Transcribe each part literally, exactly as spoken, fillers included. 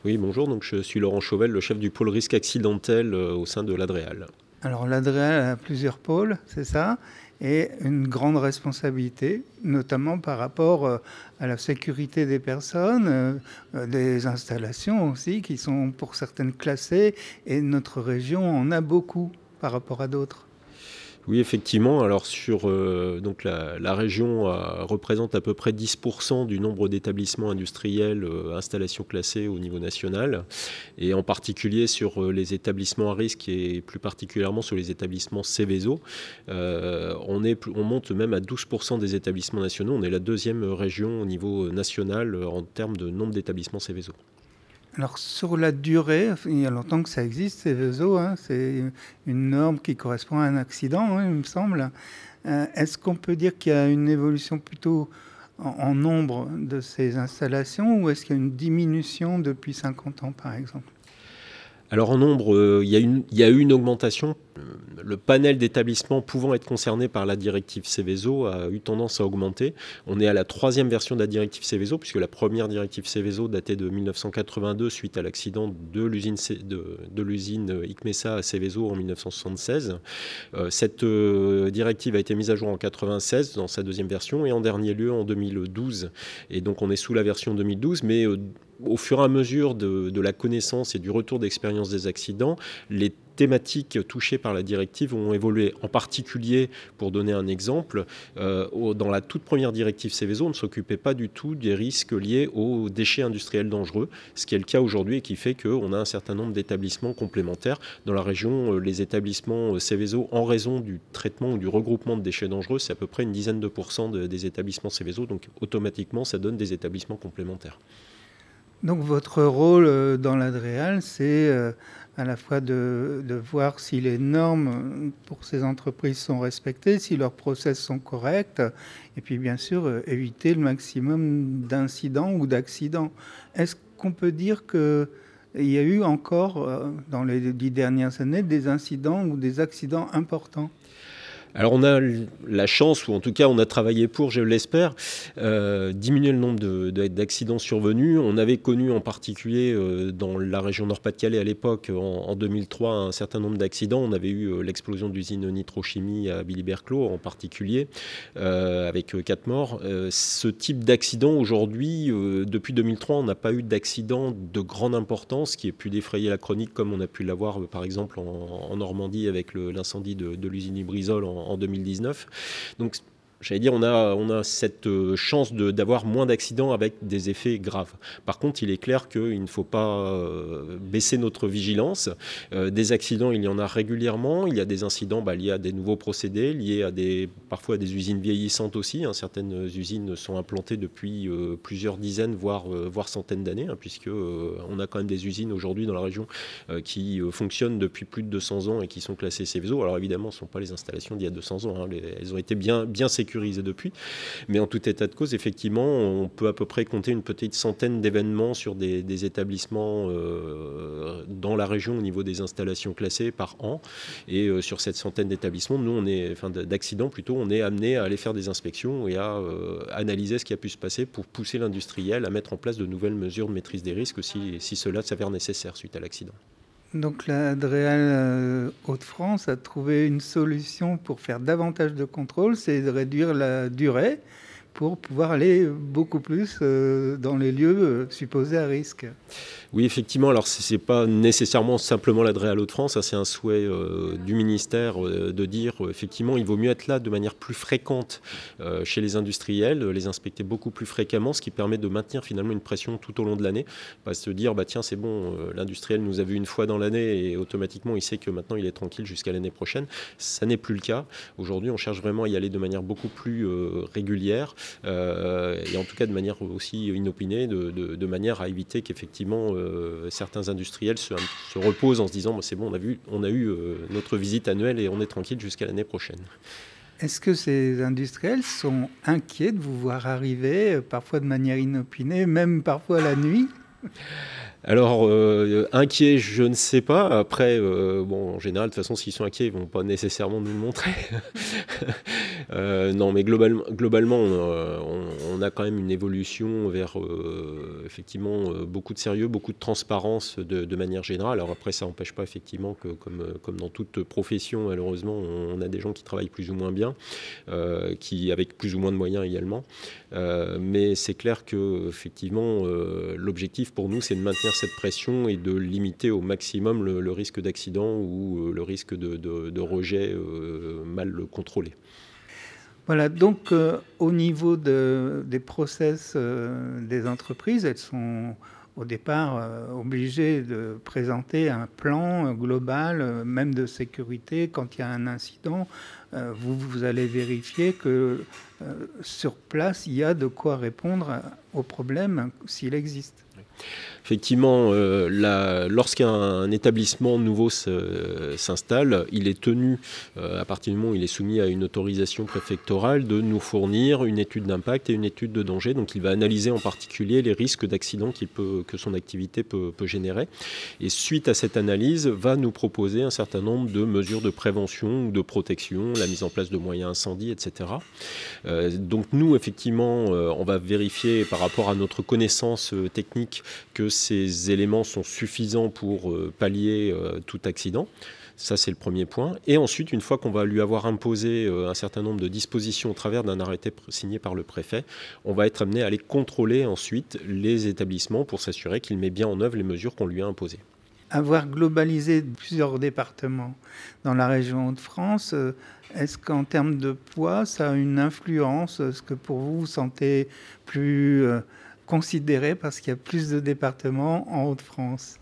Oui, bonjour, donc je suis Laurent Chauvel, le chef du pôle risque accidentel euh, au sein de l'Adréal. Alors l'Adréal a plusieurs pôles, c'est ça, et une grande responsabilité, notamment par rapport euh, à la sécurité des personnes, euh, euh, des installations aussi, qui sont pour certaines classées, et notre région en a beaucoup par rapport à d'autres. Oui, effectivement, alors sur euh, donc la, la région euh, représente à peu près dix pour cent du nombre d'établissements industriels euh, installations classées au niveau national, et en particulier sur euh, les établissements à risque et plus particulièrement sur les établissements Seveso. Euh, on, est, on monte même à douze pour cent des établissements nationaux. On est la deuxième région au niveau national euh, en termes de nombre d'établissements Seveso. Alors sur la durée, il y a longtemps que ça existe, ces réseaux, hein, c'est une norme qui correspond à un accident, hein, il me semble. Euh, Est-ce qu'on peut dire qu'il y a une évolution plutôt en, en nombre de ces installations ou est-ce qu'il y a une diminution depuis cinquante ans par exemple? Alors en nombre, euh, il y a une- il y a eu une augmentation. Euh, Le panel d'établissements pouvant être concernés par la directive Seveso a eu tendance à augmenter. On est à la troisième version de la directive Seveso, puisque la première directive Seveso datait de mille neuf cent quatre-vingt-deux suite à l'accident de l'usine C- de, de l'usine Icmesa à Seveso en mille neuf cent soixante-seize. Euh, cette euh, directive a été mise à jour en quatre-vingt-seize dans sa deuxième version et en dernier lieu en deux mille douze. Et donc on est sous la version deux mille douze, mais euh, au fur et à mesure de, de la connaissance et du retour d'expérience des accidents, les thématiques touchées par la directive ont évolué. En particulier, pour donner un exemple, euh, au- dans la toute première directive Seveso, on ne s'occupait pas du tout des risques liés aux déchets industriels dangereux, ce qui est le cas aujourd'hui et qui fait qu'on a un certain nombre d'établissements complémentaires. Dans la région, euh, les établissements euh, Seveso, en raison du traitement ou du regroupement de déchets dangereux, c'est à peu près une dizaine de pourcents de- des établissements Seveso, donc automatiquement, ça donne des établissements complémentaires. Donc votre rôle euh, dans l'Adréal, c'est euh, à la fois de, de voir si les normes euh, pour ces entreprises sont respectées, si leurs process sont corrects, et puis bien sûr euh, éviter le maximum d'incidents ou d'accidents. Est-ce qu'on peut dire qu'il y a eu encore, euh, dans les dix dernières années, des incidents ou des accidents importants? Alors on a la chance, ou en tout cas on a travaillé pour, je l'espère, euh, diminuer le nombre de- de- d'accidents survenus. On avait connu en particulier euh, dans la région Nord-Pas-de-Calais à l'époque, en, en deux mille trois, un certain nombre d'accidents. On avait eu euh, l'explosion de l'usine Nitrochimie à Billy-Berclos en particulier, euh, avec euh, quatre morts. Euh, ce type d'accident aujourd'hui, euh, depuis deux mille trois, on n'a pas eu d'accident de grande importance qui ait pu défrayer la chronique comme on a pu l'avoir euh, par exemple en, en Normandie avec le- l'incendie de, de l'usine Ibrisol en, en deux mille dix-neuf. Donc, j'allais dire, on a, on a cette euh, chance de- d'avoir moins d'accidents avec des effets graves. Par contre, il est clair qu'il ne faut pas euh, baisser notre vigilance. Euh, des accidents, il y en a régulièrement. Il y a des incidents bah, liés à des nouveaux procédés, liés à des, parfois à des usines vieillissantes aussi, hein. Certaines usines sont implantées depuis euh, plusieurs dizaines, voire, euh, voire centaines d'années, hein, puisque euh, on a quand même des usines aujourd'hui dans la région euh, qui euh, fonctionnent depuis plus de deux cents ans et qui sont classées Seveso. Alors évidemment, ce ne sont pas les installations d'il y a deux cents ans, hein. Les, elles ont été bien, bien sécurisées depuis. Mais en tout état de cause, effectivement, on peut à peu près compter une petite centaine d'événements sur des, des établissements euh, dans la région au niveau des installations classées par an. Et euh, sur cette centaine d'établissements, nous, on est, enfin d'accidents plutôt, on est amené à aller faire des inspections et à euh, analyser ce qui a pu se passer pour pousser l'industriel à mettre en place de nouvelles mesures de maîtrise des risques si, si cela s'avère nécessaire suite à l'accident. Donc la Adréal euh, Hauts-de-France a trouvé une solution pour faire davantage de contrôle, c'est de réduire la durée pour pouvoir aller beaucoup plus euh, dans les lieux euh, supposés à risque. Oui, effectivement, alors ce n'est pas nécessairement simplement l'Adréal Hauts-de-France, hein, c'est un souhait euh, du ministère euh, de dire euh, effectivement il vaut mieux être là de manière plus fréquente euh, chez les industriels, les inspecter beaucoup plus fréquemment, ce qui permet de maintenir finalement une pression tout au long de l'année. Pas se dire bah tiens c'est bon, euh, l'industriel nous a vu une fois dans l'année et automatiquement il sait que maintenant il est tranquille jusqu'à l'année prochaine. Ça n'est plus le cas. Aujourd'hui on cherche vraiment à y aller de manière beaucoup plus euh, régulière euh, et en tout cas de manière aussi inopinée, de, de, de manière à éviter qu'effectivement euh, certains industriels se, se reposent en se disant bah, c'est bon, on a, vu, on a eu euh, notre visite annuelle et on est tranquille jusqu'à l'année prochaine. Est-ce que ces industriels sont inquiets de vous voir arriver, euh, parfois de manière inopinée, même parfois la nuit? Alors, euh, inquiets, je ne sais pas. Après, euh, bon, en général, de toute façon, s'ils sont inquiets, ils ne vont pas nécessairement nous le montrer. Euh, non, mais globalement, globalement on, on a quand même une évolution vers euh, effectivement euh, beaucoup de sérieux, beaucoup de transparence de, de manière générale. Alors après, ça n'empêche pas effectivement que, comme, comme dans toute profession, malheureusement, on a des gens qui travaillent plus ou moins bien, euh, qui avec plus ou moins de moyens également. Euh, mais c'est clair que effectivement, euh, l'objectif pour nous, c'est de maintenir cette pression et de limiter au maximum le, le risque d'accident ou euh, le risque de, de, de rejet euh, mal contrôlé. Voilà, donc euh, au niveau de, des process euh, des entreprises, elles sont au départ euh, obligées de présenter un plan euh, global, euh, même de sécurité. Quand il y a un incident, euh, vous, vous allez vérifier que euh, sur place, il y a de quoi répondre au problème s'il existe. Effectivement, euh, la, lorsqu'un établissement nouveau se, s'installe, il est tenu, euh, à partir du moment où il est soumis à une autorisation préfectorale, de nous fournir une étude d'impact et une étude de danger. Donc il va analyser en particulier les risques d'accident qu'il peut, que son activité peut, peut générer. Et suite à cette analyse, va nous proposer un certain nombre de mesures de prévention ou de protection, la mise en place de moyens incendie, et cetera. Euh, donc nous, effectivement, euh, on va vérifier par rapport à notre connaissance euh, technique que ces éléments sont suffisants pour euh, pallier euh, tout accident. Ça, c'est le premier point. Et ensuite, une fois qu'on va lui avoir imposé euh, un certain nombre de dispositions au travers d'un arrêté signé par le préfet, on va être amené à aller contrôler ensuite les établissements pour s'assurer qu'il met bien en œuvre les mesures qu'on lui a imposées. Avoir globalisé plusieurs départements dans la région Hauts-de-France, est-ce qu'en termes de poids, ça a une influence? Est-ce que pour vous, vous sentez plus euh, considéré parce qu'il y a plus de départements en Hauts-de-France?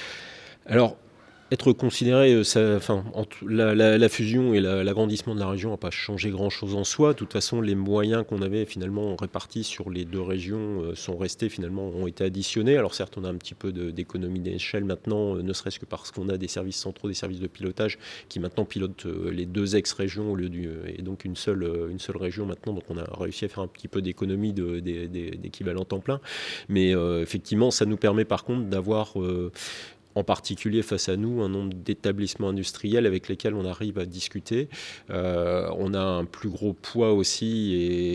Alors, être considéré, ça, enfin, la, la, la fusion et la, l'agrandissement de la région n'a pas changé grand-chose en soi. De toute façon, les moyens qu'on avait finalement répartis sur les deux régions euh, sont restés, finalement, ont été additionnés. Alors certes, on a un petit peu de, d'économie d'échelle maintenant, euh, ne serait-ce que parce qu'on a des services centraux, des services de pilotage qui maintenant pilotent euh, les deux ex-régions au lieu du, et donc une seule, euh, une seule région maintenant. Donc on a réussi à faire un petit peu d'économie de, de, de, d'équivalent temps plein. Mais euh, effectivement, ça nous permet par contre d'avoir... Euh, en particulier face à nous, un nombre d'établissements industriels avec lesquels on arrive à discuter. Euh, on a un plus gros poids aussi,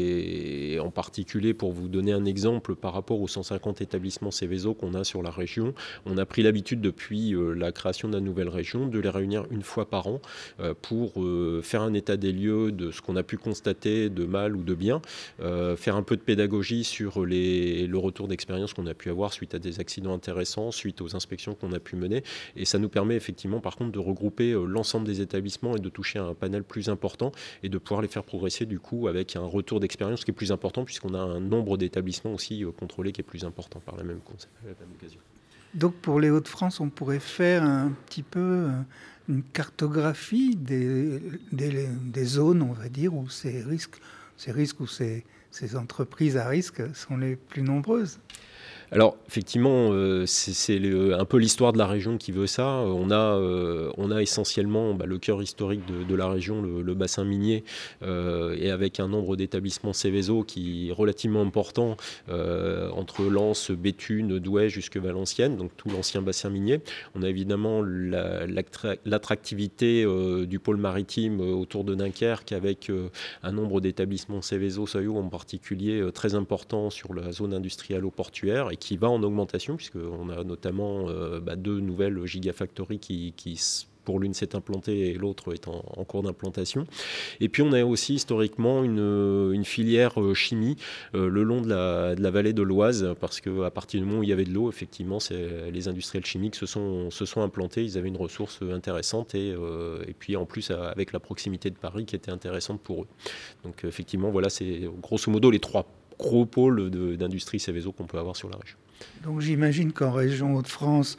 et, et en particulier, pour vous donner un exemple, par rapport aux cent cinquante établissements Seveso qu'on a sur la région, on a pris l'habitude depuis euh, la création de la nouvelle région de les réunir une fois par an euh, pour euh, faire un état des lieux de ce qu'on a pu constater de mal ou de bien, euh, faire un peu de pédagogie sur les, le retour d'expérience qu'on a pu avoir suite à des accidents intéressants, suite aux inspections qu'on a pu mener, et ça nous permet effectivement par contre de regrouper euh, l'ensemble des établissements et de toucher un panel plus important et de pouvoir les faire progresser du coup avec un retour d'expérience qui est plus important puisqu'on a un nombre d'établissements aussi euh, contrôlés qui est plus important par la même, la même occasion. Donc pour les Hauts-de-France, on pourrait faire un petit peu euh, une cartographie des, des, des zones, on va dire, où ces risques, ces risques où ces, ces entreprises à risque sont les plus nombreuses. Alors, effectivement, euh, c'est, c'est le, un peu l'histoire de la région qui veut ça. On a, euh, on a essentiellement bah, le cœur historique de, de la région, le, le bassin minier, euh, et avec un nombre d'établissements Seveso qui est relativement important, euh, entre Lens, Béthune, Douai jusque Valenciennes, donc tout l'ancien bassin minier. On a évidemment la, l'attractivité euh, du pôle maritime euh, autour de Dunkerque, avec euh, un nombre d'établissements Seveso, Soyo en particulier, euh, très important sur la zone industrielle portuaire, et qui va en augmentation, puisqu'on a notamment euh, bah, deux nouvelles gigafactories qui, qui pour l'une s'est implantée et l'autre est en, en cours d'implantation. Et puis on a aussi historiquement une, une filière chimie euh, le long de la, de la vallée de l'Oise, parce qu'à partir du moment où il y avait de l'eau, effectivement, c'est, les industriels chimiques se sont, se sont implantés, ils avaient une ressource intéressante, et, euh, et puis en plus avec la proximité de Paris qui était intéressante pour eux. Donc effectivement, voilà, c'est grosso modo les trois gros pôles de, d'industrie Seveso qu'on peut avoir sur la région. Donc j'imagine qu'en région Hauts-de-France,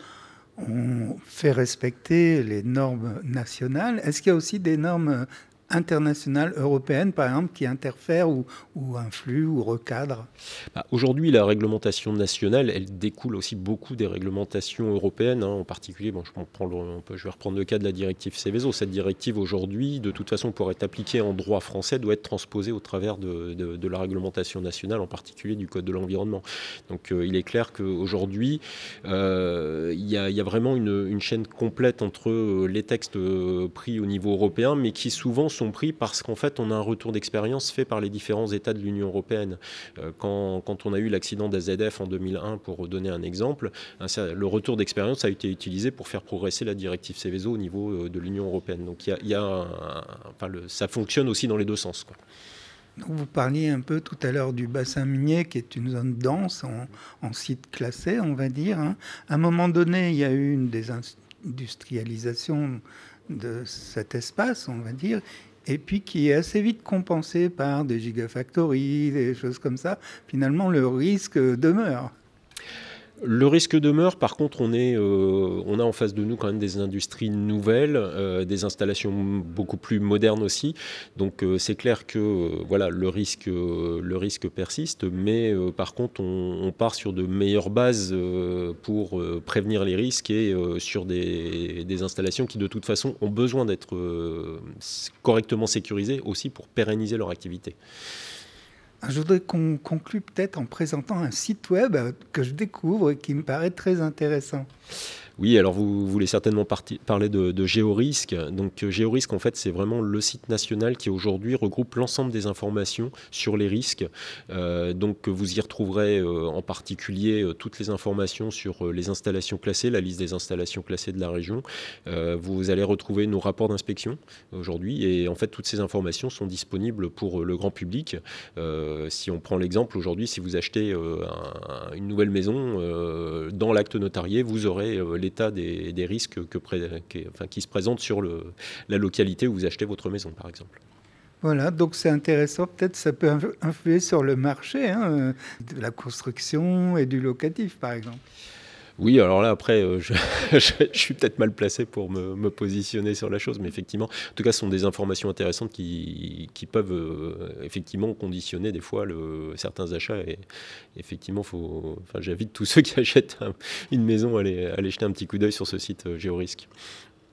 on fait respecter les normes nationales. Est-ce qu'il y a aussi des normes internationales, européennes, par exemple, qui interfèrent ou, ou influent ou recadrent? Bah, aujourd'hui, la réglementation nationale, elle découle aussi beaucoup des réglementations européennes, hein, en particulier, bon, je, prends le, on peut, je vais reprendre le cas de la directive Seveso. Cette directive, aujourd'hui, de toute façon, pour être appliquée en droit français, doit être transposée au travers de, de, de la réglementation nationale, en particulier du Code de l'environnement. Donc, euh, il est clair qu'aujourd'hui, euh, il y, y a vraiment une, une chaîne complète entre les textes pris au niveau européen, mais qui souvent sont pris parce qu'en fait, on a un retour d'expérience fait par les différents États de l'Union européenne. Euh, quand, quand on a eu l'accident d'A Z F en deux mille un, pour donner un exemple, hein, ça, le retour d'expérience a été utilisé pour faire progresser la directive Seveso au niveau euh, de l'Union européenne. Donc, il y a, il y a un, enfin, le, ça fonctionne aussi dans les deux sens, quoi. Donc vous parliez un peu tout à l'heure du bassin minier, qui est une zone dense, en, en site classé, on va dire, hein. À un moment donné, il y a eu une désindustrialisation de cet espace, on va dire, et puis qui est assez vite compensée par des gigafactories, des choses comme ça. Finalement, le risque demeure. Le risque demeure. Par contre, on, est, euh, on a en face de nous quand même des industries nouvelles, euh, des installations beaucoup plus modernes aussi. Donc euh, c'est clair que euh, voilà, le risque, euh, le risque persiste, mais euh, par contre, on, on part sur de meilleures bases euh, pour euh, prévenir les risques et euh, sur des, des installations qui de toute façon ont besoin d'être euh, correctement sécurisées aussi pour pérenniser leur activité. Je voudrais qu'on conclue peut-être en présentant un site web que je découvre et qui me paraît très intéressant. Oui, alors vous voulez certainement parti, parler de, de Géorisque. Donc Géorisque, en fait, c'est vraiment le site national qui aujourd'hui regroupe l'ensemble des informations sur les risques. Euh, donc vous y retrouverez euh, en particulier euh, toutes les informations sur euh, les installations classées, la liste des installations classées de la région. Euh, vous allez retrouver nos rapports d'inspection aujourd'hui, et en fait toutes ces informations sont disponibles pour euh, le grand public. Euh, si on prend l'exemple aujourd'hui, si vous achetez euh, un, une nouvelle maison, euh, dans l'acte notarié, vous aurez euh, l'état des, des risques que, qui, enfin, qui se présentent sur le, la localité où vous achetez votre maison, par exemple. Voilà, donc c'est intéressant. Peut-être ça peut influer sur le marché, hein, de la construction et du locatif, par exemple. Oui, alors là, après, euh, je, je, je suis peut-être mal placé pour me, me positionner sur la chose, mais effectivement, en tout cas, ce sont des informations intéressantes qui, qui peuvent euh, effectivement conditionner des fois le, certains achats. Et effectivement, faut, enfin, j'invite tous ceux qui achètent un, une maison à aller, à aller jeter un petit coup d'œil sur ce site euh, Géorisque.